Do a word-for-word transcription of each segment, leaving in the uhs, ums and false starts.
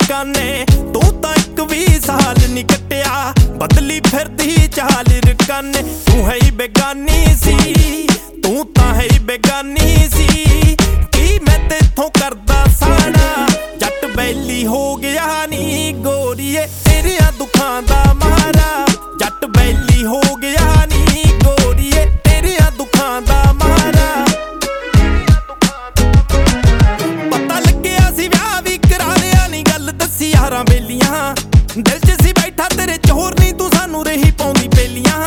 बेगाने तू तां इक भी साल नी कट्टिया बदली फिरदी चाल रकाने तू है ही बेगानी सी तू तां है ही बेगानी सी की मैं तेथों करदा साड़ा जट बैली हो गया नी गोरीए तेरियां दुखां दा मारा जट बैली हो गया नी गोरीए तेरियां दुखां दा मारा पता लग्या सी व्याह भी करा लिया नी गल दसी यारां बेलियां दिल च सी बैठा तेरे चोर नी तू सानू रही पौंदी पेलियां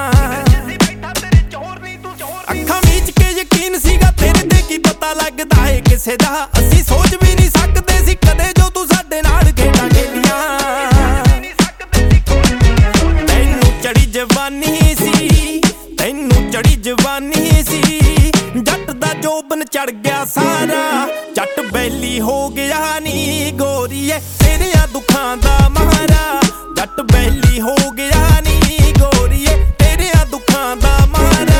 अखां मीच के यकीन सीगा तेरे ते की पता लगदा है किसे दा असी सोच भी नहीं सकदे सी कदे जो तू साडे नाल खेडां खेलियां तैनू चढ़ी जवानी सी तैनू चढ़ी जवानी सी जट दा जोबन चढ़ गया सारा जट बैली हो गया नी गोरीए तेरियां दुखां दा मारा जट बैली हो गया नी गोरीए तेरियां दुखां दा मारा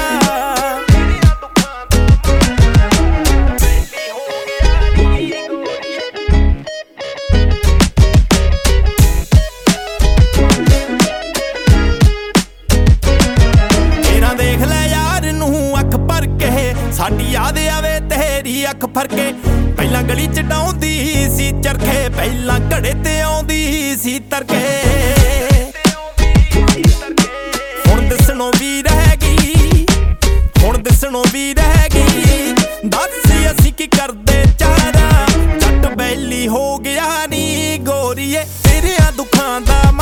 तेरा देख ले यार नू अख भर के साडी याद आवे तेरी अख फरके पहला गली च डाउंदी सी चरखे पहला घड़े ते आउंदी सी तरके हुण दिसणों भी रह गई हुण दिसणों भी रह गई दस असी की करदे चारा जट बैली हो गया नी गोरीए तेरियां दुखां दा